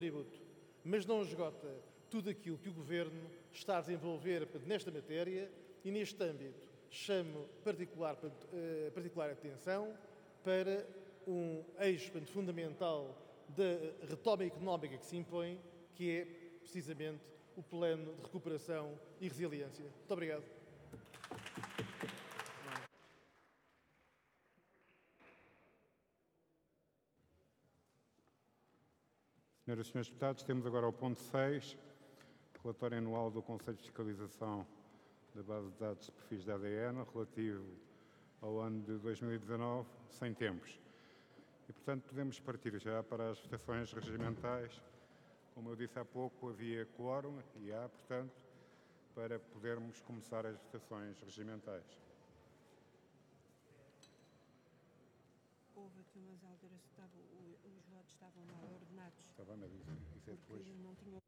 tributo, mas não esgota tudo aquilo que o Governo está a desenvolver nesta matéria e, neste âmbito, chamo particular atenção para um eixo fundamental da retoma económica que se impõe, que é precisamente o Plano de Recuperação e Resiliência. Muito obrigado. Senhoras e senhores deputados, temos agora o ponto 6, relatório anual do Conselho de Fiscalização da Base de Dados de Perfis da ADN, relativo ao ano de 2019, sem tempos. E, portanto, podemos partir já para as votações regimentais. Como eu disse há pouco, havia quórum e há, portanto, para podermos começar as votações regimentais. Houve aqui umas alterações, os votos estavam mal ordenados. Está bem, mas isso é depois. Porque não tinha...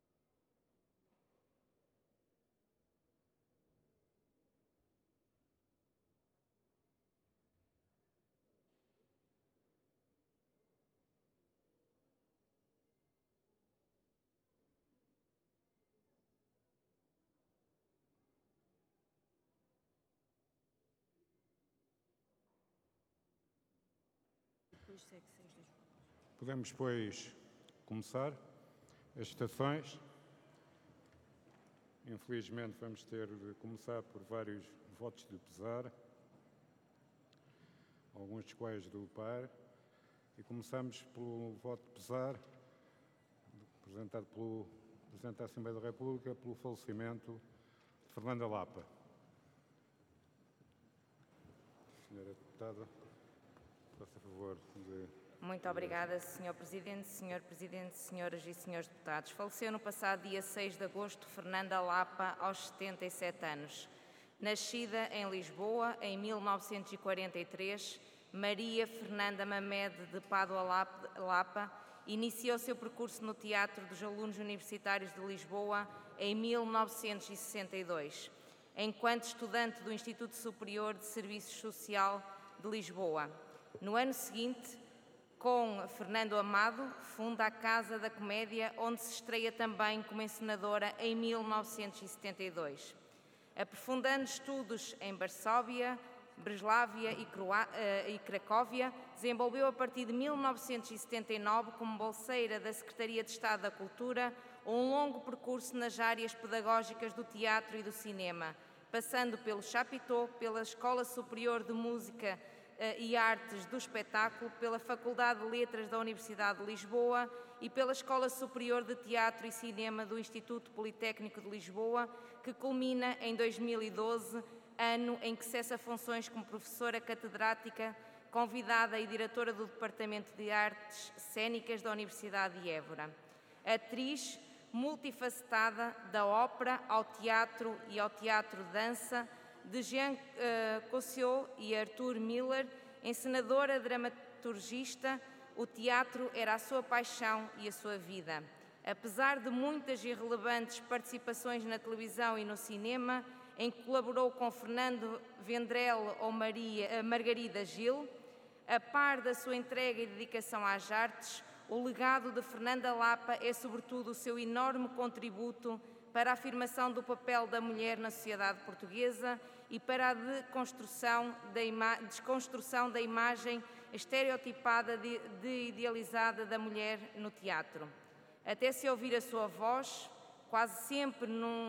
Depois segue sextas. Podemos, pois, começar as votações. Infelizmente, vamos ter de começar por vários votos de pesar, alguns dos quais do par, e começamos pelo voto de pesar, apresentado pelo Presidente da Assembleia da República, pelo falecimento de Fernanda Lapa. Senhora Deputada, faça favor de... Muito obrigada, Sr. Presidente, senhoras e senhores deputados. Faleceu no passado dia 6 de agosto Fernanda Lapa, aos 77 anos. Nascida em Lisboa em 1943, Maria Fernanda Mamed de Pádua Lapa iniciou seu percurso no Teatro dos Alunos Universitários de Lisboa em 1962, enquanto estudante do Instituto Superior de Serviço Social de Lisboa. No ano seguinte, com Fernando Amado, funda a Casa da Comédia, onde se estreia também como encenadora em 1972. Aprofundando estudos em Varsóvia, Breslávia e Cracóvia, desenvolveu a partir de 1979, como bolseira da Secretaria de Estado da Cultura, um longo percurso nas áreas pedagógicas do teatro e do cinema, passando pelo Chapitão, pela Escola Superior de Música e Artes do Espetáculo, pela Faculdade de Letras da Universidade de Lisboa e pela Escola Superior de Teatro e Cinema do Instituto Politécnico de Lisboa, que culmina em 2012, ano em que cessa funções como professora catedrática, convidada e diretora do Departamento de Artes Cênicas da Universidade de Évora. Atriz multifacetada, da ópera ao teatro e ao teatro-dança, de Jean Cocteau e Arthur Miller, encenadora, dramaturgista, o teatro era a sua paixão e a sua vida. Apesar de muitas e relevantes participações na televisão e no cinema, em que colaborou com Fernando Vendrell ou Margarida Gil, a par da sua entrega e dedicação às artes, o legado de Fernanda Lapa é sobretudo o seu enorme contributo para a afirmação do papel da mulher na sociedade portuguesa e para a desconstrução da imagem estereotipada de idealizada da mulher no teatro. Até se ouvir a sua voz, quase sempre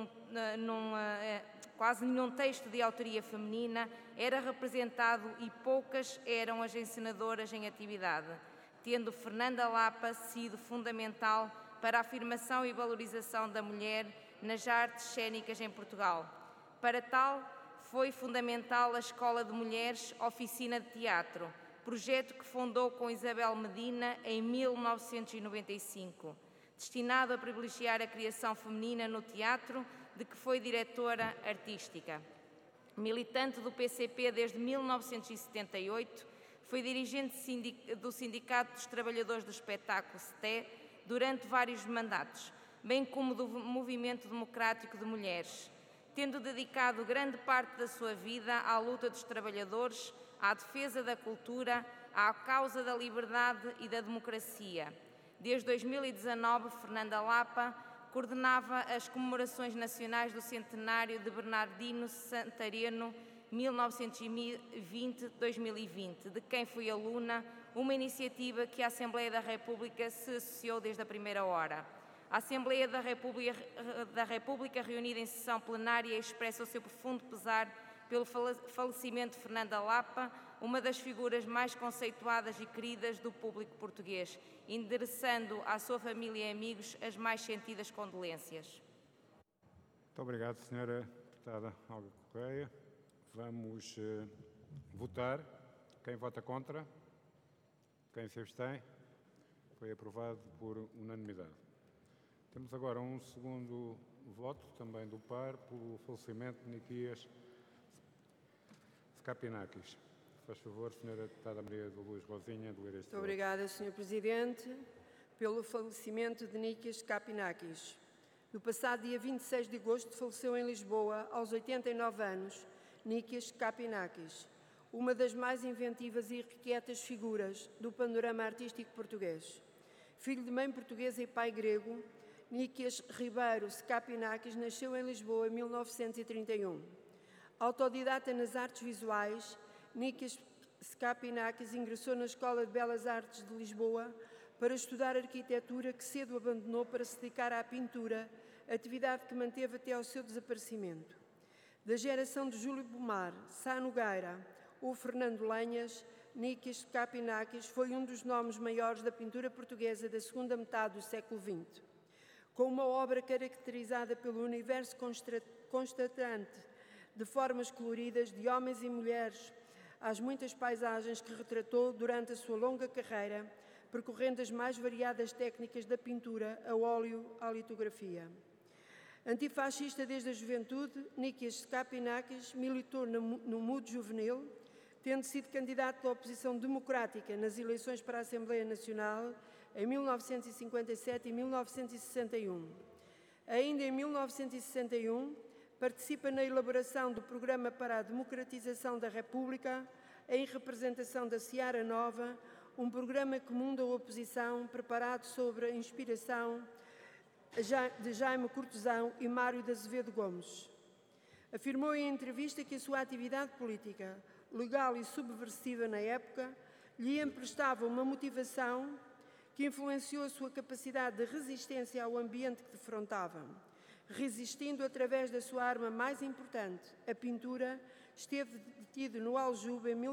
quase nenhum texto de autoria feminina era representado e poucas eram as encenadoras em atividade, tendo Fernanda Lapa sido fundamental para a afirmação e valorização da mulher nas artes cênicas em Portugal. Para tal, foi fundamental a Escola de Mulheres Oficina de Teatro, projeto que fundou com Isabel Medina em 1995, destinado a privilegiar a criação feminina no teatro, de que foi diretora artística. Militante do PCP desde 1978, foi dirigente do Sindicato dos Trabalhadores do Espetáculo, STE, durante vários mandatos, bem como do Movimento Democrático de Mulheres, tendo dedicado grande parte da sua vida à luta dos trabalhadores, à defesa da cultura, à causa da liberdade e da democracia. Desde 2019, Fernanda Lapa coordenava as comemorações nacionais do centenário de Bernardino Santareno 1920-2020, de quem fui aluna, uma iniciativa que a Assembleia da República se associou desde a primeira hora. A Assembleia da República, reunida em sessão plenária, expressa o seu profundo pesar pelo falecimento de Fernanda Lapa, uma das figuras mais conceituadas e queridas do público português, endereçando à sua família e amigos as mais sentidas condolências. Muito obrigado, Sra. Deputada Olga Correia. Vamos votar. Quem vota contra? Quem se abstém? Foi aprovado por unanimidade. Temos agora um segundo voto, também do par, pelo falecimento de Niquias Skapinakis. Faz favor, Sra. Deputada Maria de Luz Rosinha, de ler este voto. Muito obrigada, Sr. Presidente, pelo falecimento de Niquias Skapinakis. No passado dia 26 de agosto faleceu em Lisboa, aos 89 anos, Niquias Skapinakis, uma das mais inventivas e irrequietas figuras do panorama artístico português. Filho de mãe portuguesa e pai grego, Niquias Ribeiro Skapinakis nasceu em Lisboa em 1931. Autodidata nas artes visuais, Niquias Skapinakis ingressou na Escola de Belas Artes de Lisboa para estudar arquitetura, que cedo abandonou para se dedicar à pintura, atividade que manteve até ao seu desaparecimento. Da geração de Júlio Pomar, Sá Nogueira ou Fernando Lenhas, Niquias Skapinakis foi um dos nomes maiores da pintura portuguesa da segunda metade do século XX. Com uma obra caracterizada pelo universo constante de formas coloridas, de homens e mulheres, às muitas paisagens que retratou durante a sua longa carreira, percorrendo as mais variadas técnicas da pintura, a óleo à litografia. Antifascista desde a juventude, Niquias Skapinakis militou no MUD juvenil, tendo sido candidato da oposição democrática nas eleições para a Assembleia Nacional em 1957 e 1961. Ainda em 1961, participa na elaboração do Programa para a Democratização da República, em representação da Seara Nova, um programa comum da oposição, preparado sobre a inspiração de Jaime Cortesão e Mário de Azevedo Gomes. Afirmou em entrevista que a sua atividade política, legal e subversiva na época, lhe emprestava uma motivação que influenciou a sua capacidade de resistência ao ambiente que defrontava. Resistindo através da sua arma mais importante, a pintura, esteve detido no Aljube em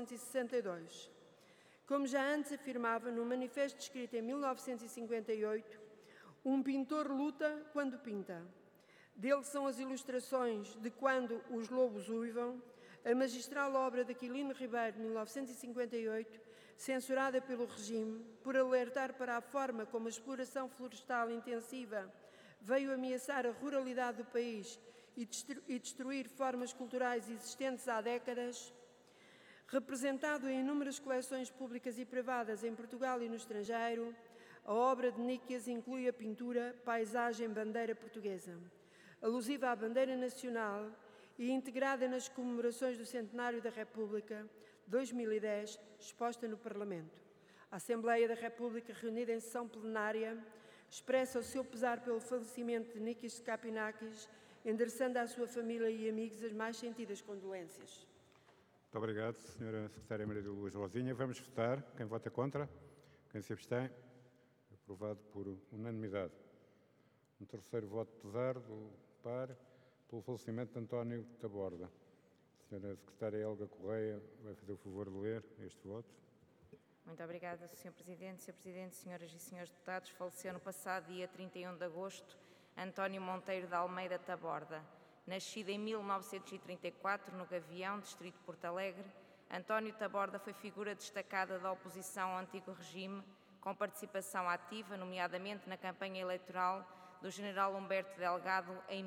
1962. Como já antes afirmava num manifesto escrito em 1958, um pintor luta quando pinta. Dele são as ilustrações de Quando os Lobos Uivam, a magistral obra de Aquilino Ribeiro, de 1958, censurada pelo regime, por alertar para a forma como a exploração florestal intensiva veio ameaçar a ruralidade do país e destruir formas culturais existentes há décadas. Representado em inúmeras coleções públicas e privadas em Portugal e no estrangeiro, a obra de Niquias inclui a pintura Paisagem Bandeira Portuguesa, alusiva à bandeira nacional e integrada nas comemorações do Centenário da República, 2010, exposta no Parlamento. A Assembleia da República, reunida em sessão plenária, expressa o seu pesar pelo falecimento de Niquias Skapinakis, endereçando à sua família e amigos as mais sentidas condolências. Muito obrigado, Sra. Secretária Maria de Luz Rosinha. Vamos votar. Quem vota contra? Quem se abstém? Aprovado por unanimidade. Um terceiro voto pesar do par pelo falecimento de António Taborda. A Sra. Secretária Olga Correia vai fazer o favor de ler este voto. Muito obrigada, Sr. Presidente. Sr. Presidente, senhoras e senhores deputados, faleceu no passado dia 31 de agosto António Monteiro de Almeida Taborda. Nascido em 1934 no Gavião, distrito de Porto Alegre, António Taborda foi figura destacada da oposição ao antigo regime, com participação ativa, nomeadamente na campanha eleitoral do general Humberto Delgado em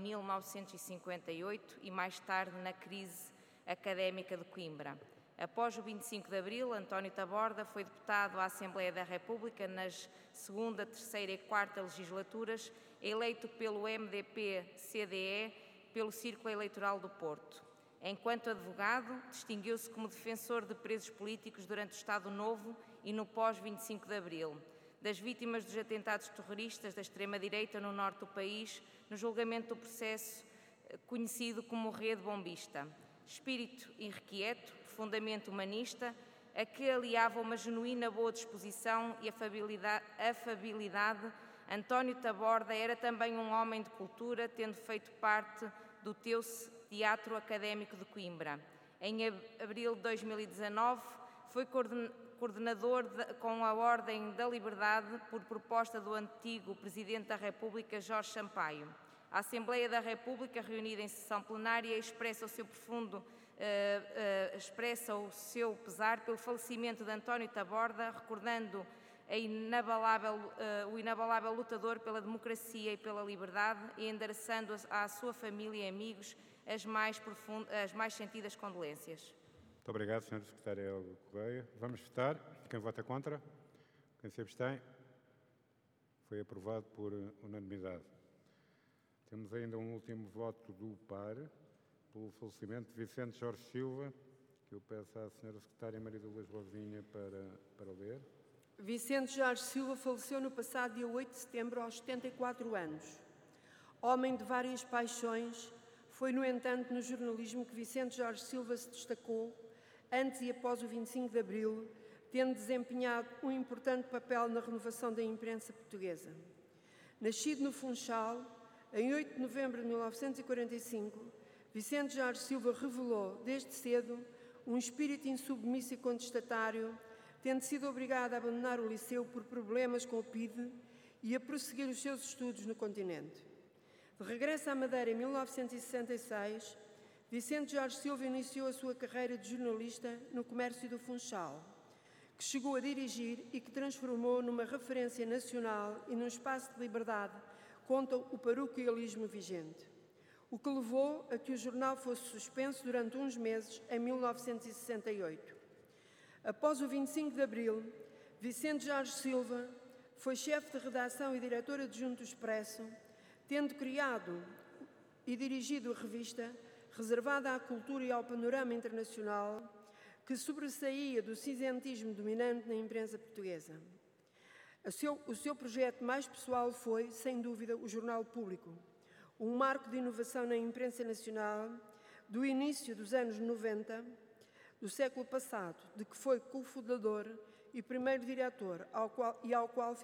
1958 e mais tarde na crise académica de Coimbra. Após o 25 de abril, António Taborda foi deputado à Assembleia da República nas segunda, terceira e quarta legislaturas, eleito pelo MDP-CDE pelo Círculo Eleitoral do Porto. Enquanto advogado, distinguiu-se como defensor de presos políticos durante o Estado Novo e no pós-25 de abril. das vítimas dos atentados terroristas da extrema-direita no norte do país, no julgamento do processo conhecido como Rede Bombista. Espírito irrequieto, profundamente humanista, a que aliava uma genuína boa disposição e afabilidade, António Taborda era também um homem de cultura, tendo feito parte do Teatro Académico de Coimbra. Em abril de 2019, foi coordenador com a Ordem da Liberdade por proposta do antigo Presidente da República, Jorge Sampaio. A Assembleia da República, reunida em sessão plenária, expressa o seu pesar pelo falecimento de António Taborda, recordando o inabalável lutador pela democracia e pela liberdade e endereçando à sua família e amigos as mais sentidas condolências. Muito obrigado, Sra. Secretária Helga Correia. Vamos votar. Quem vota contra? Quem se abstém? Foi aprovado por unanimidade. Temos ainda um último voto do par, pelo falecimento de Vicente Jorge Silva, que eu peço à Sra. Secretária Maria da Luz Rosinha para ler. Vicente Jorge Silva faleceu no passado dia 8 de setembro, aos 74 anos. Homem de várias paixões, foi, no entanto, no jornalismo que Vicente Jorge Silva se destacou, antes e após o 25 de Abril, tendo desempenhado um importante papel na renovação da imprensa portuguesa. Nascido no Funchal, em 8 de novembro de 1945, Vicente Jorge Silva revelou, desde cedo, um espírito insubmisso e contestatário, tendo sido obrigado a abandonar o liceu por problemas com o PIDE e a prosseguir os seus estudos no continente. De regresso à Madeira em 1966, Vicente Jorge Silva iniciou a sua carreira de jornalista no Comércio do Funchal, que chegou a dirigir e que transformou numa referência nacional e num espaço de liberdade contra o paroquialismo vigente, o que levou a que o jornal fosse suspenso durante uns meses em 1968. Após o 25 de Abril, Vicente Jorge Silva foi chefe de redação e diretor adjunto do Expresso, tendo criado e dirigido a revista reservada à cultura e ao panorama internacional, que sobressaía do cinzentismo dominante na imprensa portuguesa. O seu projeto mais pessoal foi, sem dúvida, o Jornal Público, um marco de inovação na imprensa nacional do início dos anos 90 do século passado, de que foi cofundador e primeiro diretor, ao qual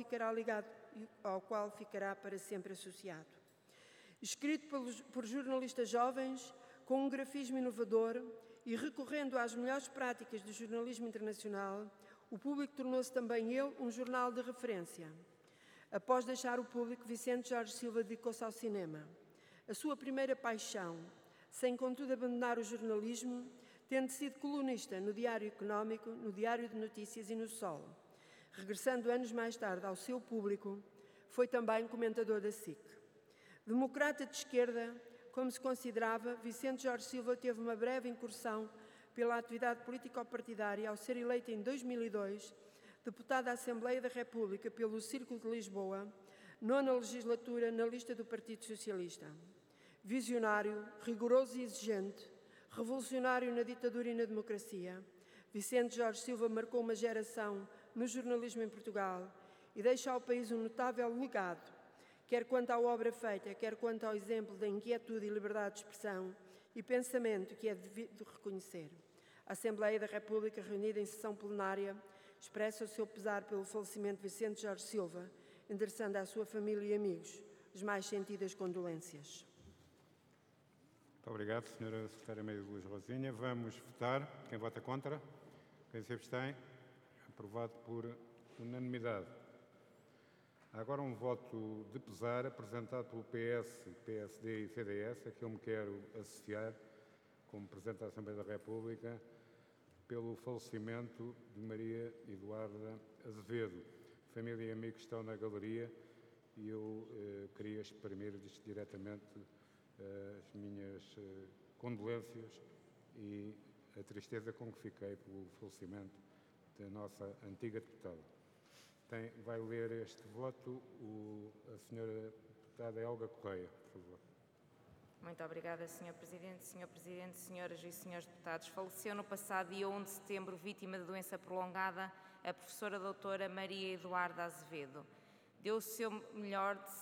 ficará para sempre associado. Escrito por jornalistas jovens, com um grafismo inovador e recorrendo às melhores práticas do jornalismo internacional, o Público tornou-se também ele um jornal de referência. Após deixar o Público, Vicente Jorge Silva dedicou-se ao cinema. A sua primeira paixão, sem contudo abandonar o jornalismo, tendo sido colunista no Diário Económico, no Diário de Notícias e no Sol. Regressando anos mais tarde ao seu Público, foi também comentador da SIC. Democrata de esquerda, como se considerava, Vicente Jorge Silva teve uma breve incursão pela atividade político-partidária ao ser eleito em 2002 deputado à Assembleia da República pelo Círculo de Lisboa, 9ª legislatura na lista do Partido Socialista. Visionário, rigoroso e exigente, revolucionário na ditadura e na democracia, Vicente Jorge Silva marcou uma geração no jornalismo em Portugal e deixa ao país um notável legado, quer quanto à obra feita, quer quanto ao exemplo da inquietude e liberdade de expressão e pensamento que é devido reconhecer. A Assembleia da República, reunida em sessão plenária, expressa o seu pesar pelo falecimento de Vicente Jorge Silva, endereçando à sua família e amigos as mais sentidas condolências. Muito obrigado, Sra. Secretária Maria da Luz Rosinha. Vamos votar. Quem vota contra? Quem se abstém? Aprovado por unanimidade. Há agora um voto de pesar apresentado pelo PS, PSD e CDS, a que eu me quero associar como Presidente da Assembleia da República, pelo falecimento de Maria Eduarda Azevedo. Família e amigos estão na galeria e eu queria exprimir diretamente as minhas condolências e a tristeza com que fiquei pelo falecimento da nossa antiga deputada. Vai ler este voto a senhora deputada Helga Correia, por favor. Muito obrigada, Sr. Presidente. Sr. Presidente, senhoras e senhores deputados, faleceu no passado dia 1 de setembro, vítima de doença prolongada, a professora doutora Maria Eduarda Azevedo. Deu o seu melhor de